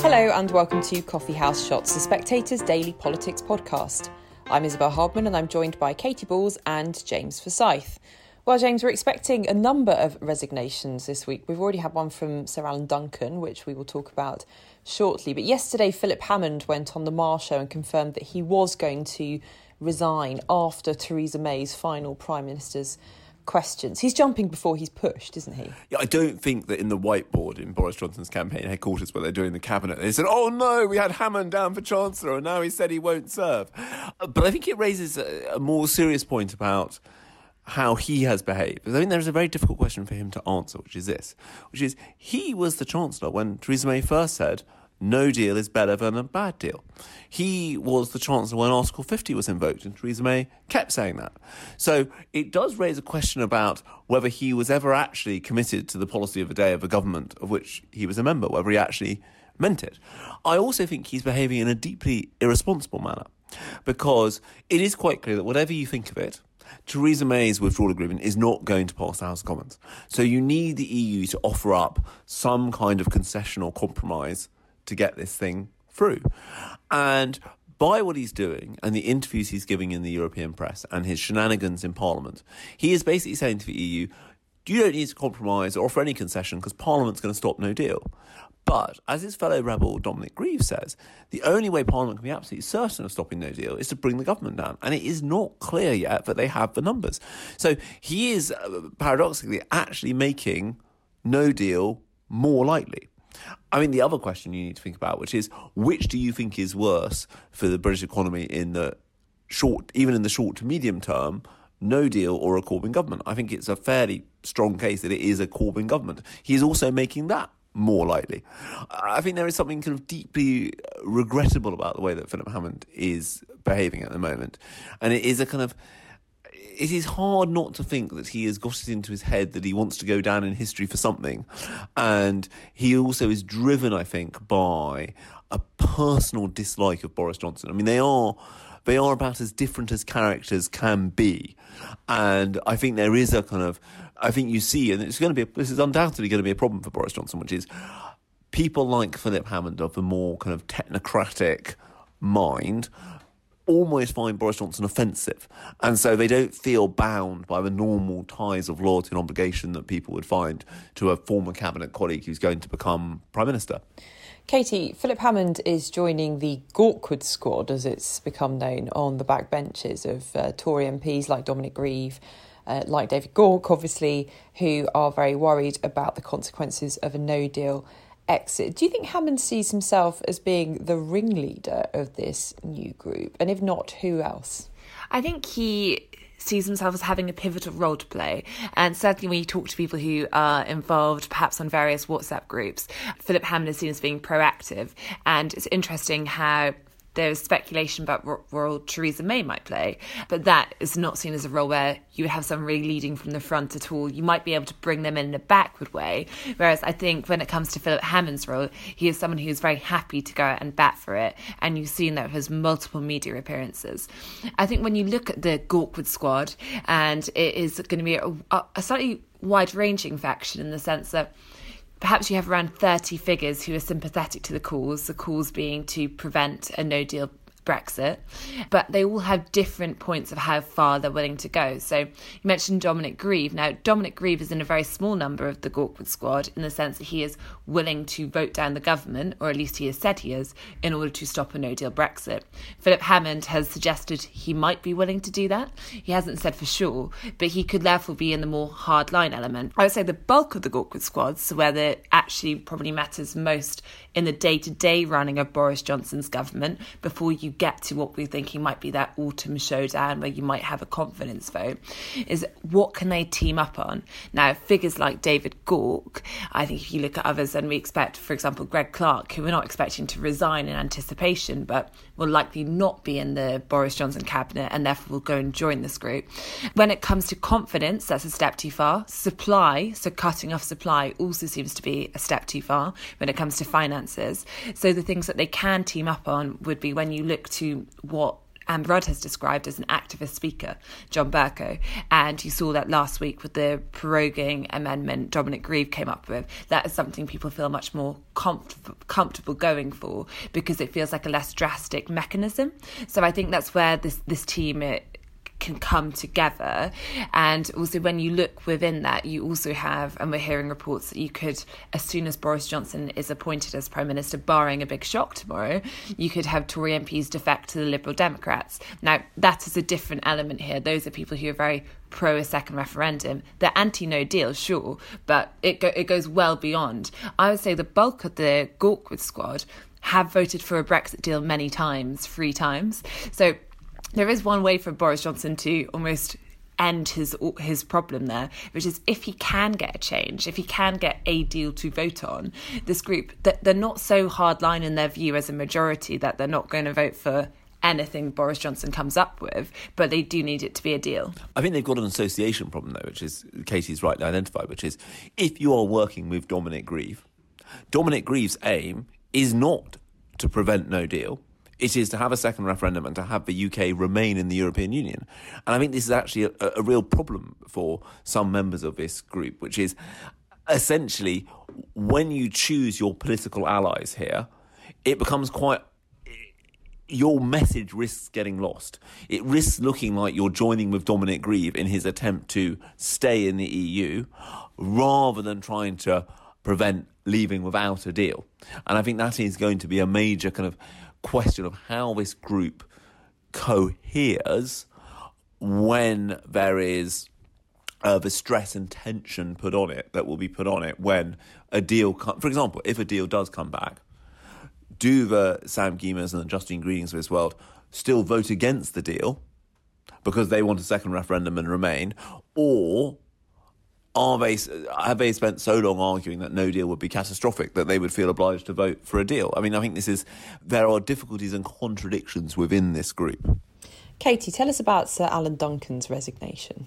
Hello and welcome to Coffee House Shots, the Spectator's daily politics podcast. I'm Isabel Hardman and I'm joined by Katy Balls and James Forsyth. Well, James, we're expecting a number of resignations this week. We've already had one from Sir Alan Duncan, which we will talk about shortly. But yesterday, Philip Hammond went on the Marr Show and confirmed that he was going to resign after Theresa May's final Prime Minister's questions. He's jumping before he's pushed, isn't he? Yeah, I don't think that in the whiteboard in Boris Johnson's campaign headquarters where they're doing the cabinet, they said, oh no, we had Hammond down for Chancellor and now he said he won't serve. But I think it raises a more serious point about how he has behaved. Because I think there's a very difficult question for him to answer, which is he was the Chancellor when Theresa May first said, no deal is better than a bad deal. He was the Chancellor when Article 50 was invoked, and Theresa May kept saying that. So it does raise a question about whether he was ever actually committed to the policy of a day of a government of which he was a member, whether he actually meant it. I also think he's behaving in a deeply irresponsible manner, because it is quite clear that whatever you think of it, Theresa May's withdrawal agreement is not going to pass the House of Commons. So you need the EU to offer up some kind of concession or compromise to get this thing through. And by what he's doing and the interviews he's giving in the European press and his shenanigans in Parliament, he is basically saying to the EU, you don't need to compromise or offer any concession because Parliament's going to stop no deal. But, as his fellow rebel Dominic Grieve says, the only way Parliament can be absolutely certain of stopping no deal is to bring the government down. And it is not clear yet that they have the numbers. So he is, paradoxically, actually making no deal more likely. I mean, the other question you need to think about, which is, which do you think is worse for the British economy in the short, even in the short to medium term, no deal or a Corbyn government? I think it's a fairly strong case that it is a Corbyn government. He is also making that more likely. I think there is something kind of deeply regrettable about the way that Philip Hammond is behaving at the moment. And it is it is hard not to think that he has got it into his head that he wants to go down in history for something. And he also is driven, I think, by a personal dislike of Boris Johnson. I mean, they are about as different as characters can be. And I think there is I think you see, and this is undoubtedly going to be a problem for Boris Johnson, which is people like Philip Hammond of the more kind of technocratic mind almost find Boris Johnson offensive. And so they don't feel bound by the normal ties of loyalty and obligation that people would find to a former cabinet colleague who's going to become Prime Minister. Katie, Philip Hammond is joining the Gawkwood squad, as it's become known, on the backbenches of Tory MPs like Dominic Grieve, like David Gauke, obviously, who are very worried about the consequences of a no-deal exit. Do you think Hammond sees himself as being the ringleader of this new group? And if not, who else? I think he sees himself as having a pivotal role to play. And certainly when you talk to people who are involved, perhaps on various WhatsApp groups, Philip Hammond is seen as being proactive. And it's interesting how there's speculation about what role Theresa May might play, but that is not seen as a role where you would have someone really leading from the front at all. You might be able to bring them in a backward way, whereas I think when it comes to Philip Hammond's role, he is someone who is very happy to go out and bat for it, and you've seen that with his multiple media appearances. I think when you look at the Gawkwood squad, and it is going to be a slightly wide-ranging faction in the sense that perhaps you have around 30 figures who are sympathetic to the cause being to prevent a no-deal Brexit, but they all have different points of how far they're willing to go. So you mentioned Dominic Grieve. Now, Dominic Grieve is in a very small number of the Gawkwood squad in the sense that he is willing to vote down the government, or at least he has said he is, in order to stop a no-deal Brexit. Philip Hammond has suggested he might be willing to do that. He hasn't said for sure, but he could therefore be in the more hardline element. I would say the bulk of the Gawkwood squad, so where it actually probably matters most in the day-to-day running of Boris Johnson's government, before you get to what we're thinking might be that autumn showdown where you might have a confidence vote, is what can they team up on? Now, figures like David Gauke, I think if you look at others, and we expect, for example, Greg Clark, who we're not expecting to resign in anticipation, but will likely not be in the Boris Johnson cabinet and therefore will go and join this group. When it comes to confidence, that's a step too far. Supply, so cutting off supply, also seems to be a step too far when it comes to finances. So the things that they can team up on would be when you look to what Amber Rudd has described as an activist speaker, John Bercow. And you saw that last week with the proroguing amendment Dominic Grieve came up with. That is something people feel much more comfortable going for because it feels like a less drastic mechanism. So I think that's where this team can come together. And also when you look within that, you also have, and we're hearing reports that you could, as soon as Boris Johnson is appointed as Prime Minister, barring a big shock tomorrow, you could have Tory MPs defect to the Liberal Democrats. Now, that is a different element here. Those are people who are very pro a second referendum. They're anti-no deal, sure, but it goes well beyond. I would say the bulk of the Gawkwood squad have voted for a Brexit deal many times, 3 times. So there is one way for Boris Johnson to almost end his problem there, which is if he can get a change, if he can get a deal to vote on, this group, they're not so hardline in their view as a majority that they're not going to vote for anything Boris Johnson comes up with, but they do need it to be a deal. I think they've got an association problem, though, which is Katie's rightly identified, which is if you are working with Dominic Grieve's aim is not to prevent no deal. It is to have a second referendum and to have the UK remain in the European Union. And I think this is actually a real problem for some members of this group, which is essentially when you choose your political allies here, it becomes quite... your message risks getting lost. It risks looking like you're joining with Dominic Grieve in his attempt to stay in the EU rather than trying to prevent leaving without a deal. And I think that is going to be a major kind of question of how this group coheres when there is the stress and tension put on it that will be put on it when a deal... for example, if a deal does come back, do the Sam Gyimahs and the Justine Greenings of this world still vote against the deal because they want a second referendum and remain, or have they spent so long arguing that no deal would be catastrophic that they would feel obliged to vote for a deal? I mean, I think there are difficulties and contradictions within this group. Katie, tell us about Sir Alan Duncan's resignation.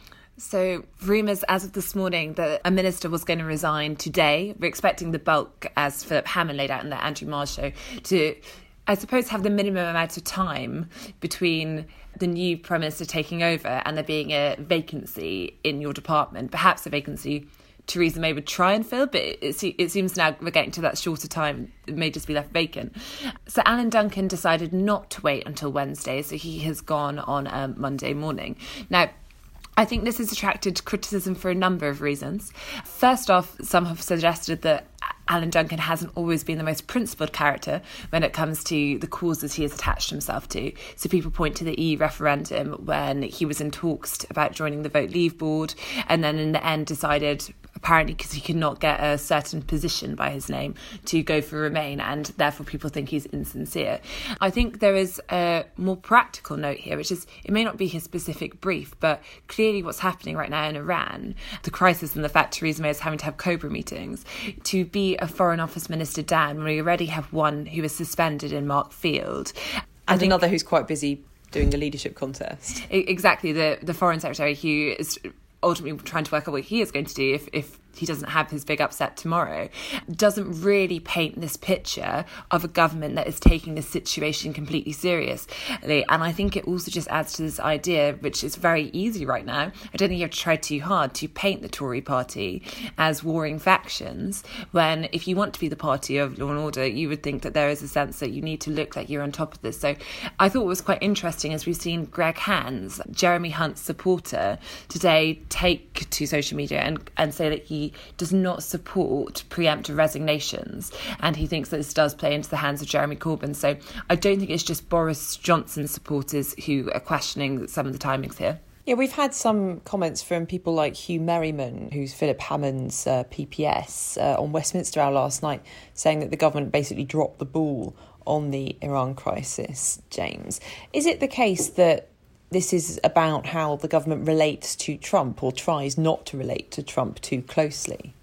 So rumours as of this morning that a minister was going to resign today. We're expecting the bulk, as Philip Hammond laid out in the Andrew Marr show, to, I suppose, have the minimum amount of time between the new Prime Minister taking over and there being a vacancy in your department, perhaps a vacancy Theresa May would try and fill, but it seems now we're getting to that shorter time, it may just be left vacant. So Alan Duncan decided not to wait until Wednesday, so he has gone on Monday morning. Now, I think this has attracted criticism for a number of reasons. First off, some have suggested that Alan Duncan hasn't always been the most principled character when it comes to the causes he has attached himself to. So people point to the EU referendum when he was in talks about joining the Vote Leave board and then in the end decided, apparently because he could not get a certain position by his name, to go for Remain, and therefore people think he's insincere. I think there is a more practical note here, which is it may not be his specific brief, but clearly what's happening right now in Iran, the crisis and the fact Theresa May is having to have Cobra meetings, to be a Foreign Office Minister down when we already have one who is suspended in Mark Field. And another who's quite busy doing the leadership contest. Exactly, the Foreign Secretary who is ultimately trying to work out what he is going to do if he doesn't have his big upset tomorrow, doesn't really paint this picture of a government that is taking this situation completely seriously. And I think it also just adds to this idea, which is very easy right now, I don't think you have to try too hard to paint the Tory party as warring factions, when if you want to be the party of law and order, you would think that there is a sense that you need to look like you're on top of this. So I thought what was quite interesting is we've seen Greg Hands, Jeremy Hunt's supporter, today take to social media and say that he does not support preemptive resignations, and he thinks that this does play into the hands of Jeremy Corbyn. So I don't think it's just Boris Johnson supporters who are questioning some of the timings here. Yeah, we've had some comments from people like Hugh Merriman, who's Philip Hammond's PPS, on Westminster Hour last night, saying that the government basically dropped the ball on the Iran crisis. James, is it the case that this is about how the government relates to Trump or tries not to relate to Trump too closely?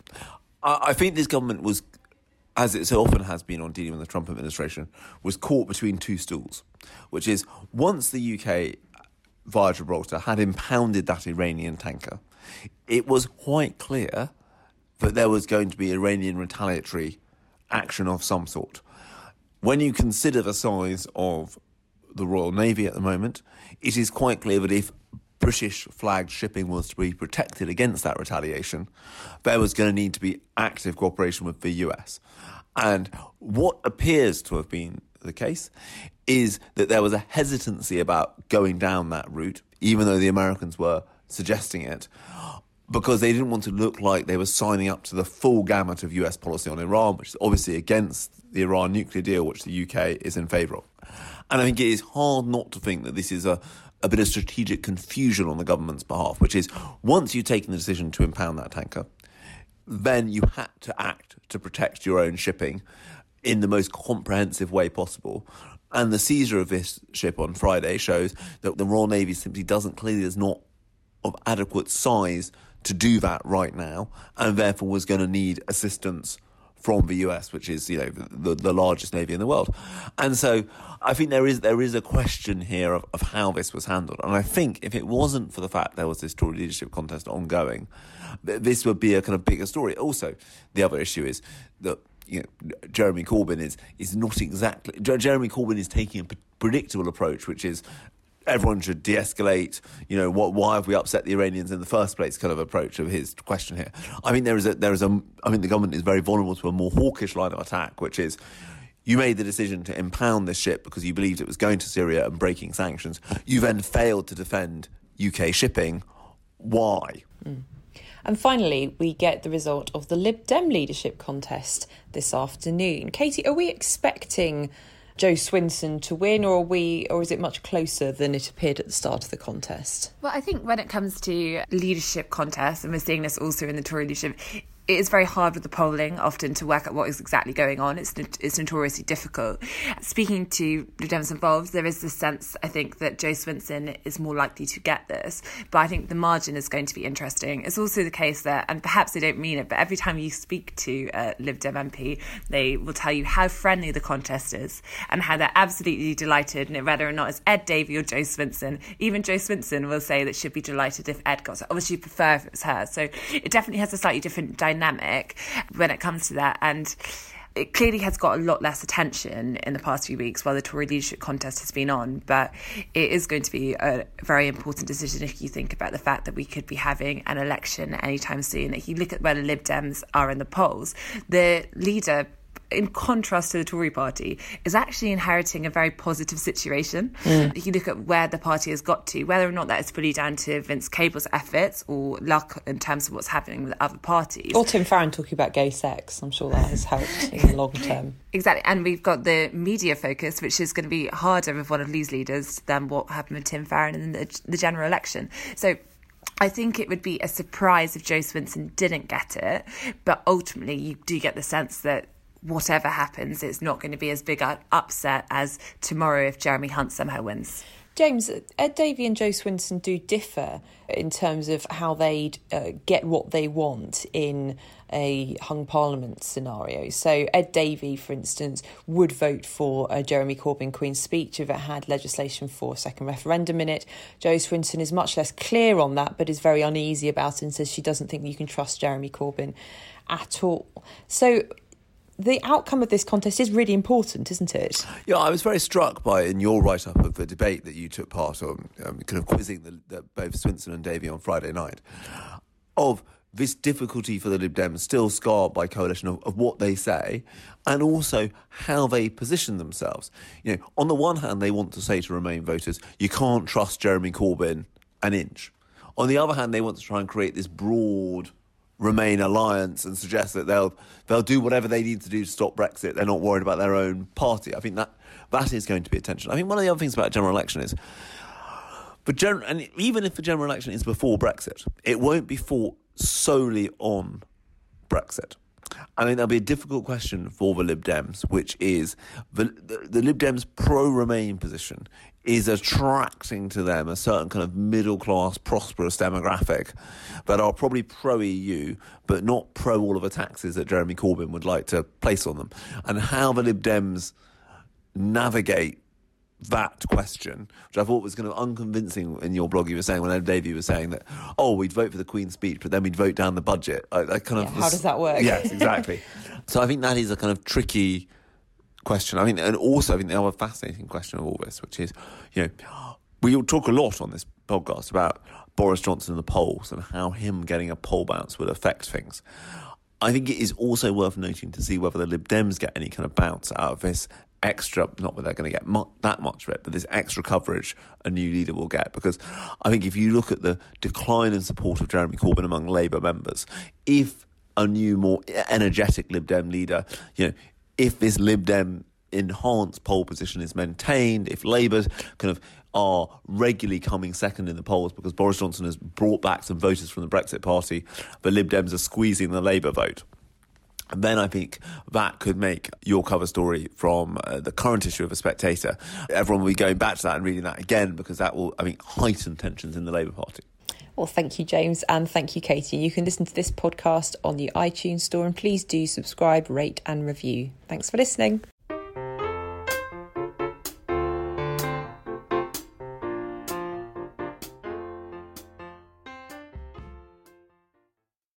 I think this government was, as it so often has been on dealing with the Trump administration, was caught between two stools, which is once the UK, via Gibraltar, had impounded that Iranian tanker, it was quite clear that there was going to be Iranian retaliatory action of some sort. When you consider the size of the Royal Navy at the moment. It is quite clear that if British-flagged shipping was to be protected against that retaliation, there was going to need to be active cooperation with the US. And what appears to have been the case is that there was a hesitancy about going down that route, even though the Americans were suggesting it, because they didn't want to look like they were signing up to the full gamut of US policy on Iran, which is obviously against the Iran nuclear deal, which the UK is in favour of. And I think it is hard not to think that this is a bit of strategic confusion on the government's behalf, which is once you've taken the decision to impound that tanker, then you had to act to protect your own shipping in the most comprehensive way possible. And the seizure of this ship on Friday shows that the Royal Navy simply clearly is not of adequate size to do that right now, and therefore was going to need assistance from the US, which is, the largest navy in the world. And so I think there is a question here of how this was handled. And I think if it wasn't for the fact there was this Tory leadership contest ongoing, this would be a kind of bigger story. Also, the other issue is that Jeremy Corbyn is not exactly... Jeremy Corbyn is taking a predictable approach, which is everyone should de-escalate, why have we upset the Iranians in the first place kind of approach of his question here. I think I think the government is very vulnerable to a more hawkish line of attack, which is you made the decision to impound this ship because you believed it was going to Syria and breaking sanctions. You then failed to defend UK shipping. Why? And finally, we get the result of the Lib Dem leadership contest this afternoon. Katie, are we expecting Jo Swinson to win, or is it much closer than it appeared at the start of the contest? Well, I think when it comes to leadership contests, and we're seeing this also in the Tory leadership, it is very hard with the polling often to work out what is exactly going on. It's notoriously difficult. Speaking to the Dems involved, there is this sense, I think, that Jo Swinson is more likely to get this. But I think the margin is going to be interesting. It's also the case that, and perhaps they don't mean it, but every time you speak to a Lib Dem MP, they will tell you how friendly the contest is and how they're absolutely delighted, and whether or not it's Ed Davey or Jo Swinson. Even Jo Swinson will say that she'd be delighted if Ed got it. Obviously, she'd prefer if it was her. So it definitely has a slightly different dynamic when it comes to that, and it clearly has got a lot less attention in the past few weeks while the Tory leadership contest has been on, but it is going to be a very important decision if you think about the fact that we could be having an election anytime soon. If you look at where the Lib Dems are in the polls, the leader, in contrast to the Tory party, is actually inheriting a very positive situation. If you look at where the party has got to, whether or not that is fully down to Vince Cable's efforts or luck in terms of what's happening with other parties. Or Tim Farron talking about gay sex. I'm sure that has helped in the long term. Exactly. And we've got the media focus, which is going to be harder with one of these leaders than what happened with Tim Farron in the general election. So I think it would be a surprise if Jo Swinson didn't get it, but ultimately you do get the sense that whatever happens, it's not going to be as big an upset as tomorrow if Jeremy Hunt somehow wins. James, Ed Davey and Jo Swinson do differ in terms of how they'd get what they want in a hung parliament scenario. So Ed Davey, for instance, would vote for a Jeremy Corbyn Queen's Speech if it had legislation for a second referendum in it. Jo Swinson is much less clear on that, but is very uneasy about it and says she doesn't think you can trust Jeremy Corbyn at all. So the outcome of this contest is really important, isn't it? Yeah, I was very struck by, in your write-up of the debate that you took part on, kind of quizzing both Swinson and Davey on Friday night, of this difficulty for the Lib Dems, still scarred by coalition, of what they say, and also how they position themselves. On the one hand, they want to say to Remain voters, you can't trust Jeremy Corbyn an inch. On the other hand, they want to try and create this broad Remain alliance and suggest that they'll do whatever they need to do to stop Brexit. They're not worried about their own party. I think that is going to be a tension. I think one of the other things about a general election is, and even if the general election is before Brexit, it won't be fought solely on Brexit. I think there'll be a difficult question for the Lib Dems, which is the Lib Dems' pro-Remain position is attracting to them a certain kind of middle-class, prosperous demographic that are probably pro-EU, but not pro all of the taxes that Jeremy Corbyn would like to place on them. And how the Lib Dems navigate that question, which I thought was kind of unconvincing in your blog. You were saying, when Ed Davey was saying that, we'd vote for the Queen's Speech, but then we'd vote down the budget. How does that work? Yes, exactly. So I think that is a kind of tricky question. I mean, and also I think the other fascinating question of all this, which is, we talk a lot on this podcast about Boris Johnson and the polls and how him getting a poll bounce would affect things. I think it is also worth noting to see whether the Lib Dems get any kind of bounce out of this extra, not that they're going to get that much of it, but this extra coverage a new leader will get. Because I think if you look at the decline in support of Jeremy Corbyn among Labour members, if a new, more energetic Lib Dem leader, if this Lib Dem enhanced poll position is maintained, if Labour kind of are regularly coming second in the polls because Boris Johnson has brought back some voters from the Brexit Party, but Lib Dems are squeezing the Labour vote, and then I think that could make your cover story from the current issue of The Spectator. Everyone will be going back to that and reading that again, because that will, I think, heighten tensions in the Labour Party. Well, thank you, James, and thank you, Katie. You can listen to this podcast on the iTunes store, and please do subscribe, rate and review. Thanks for listening.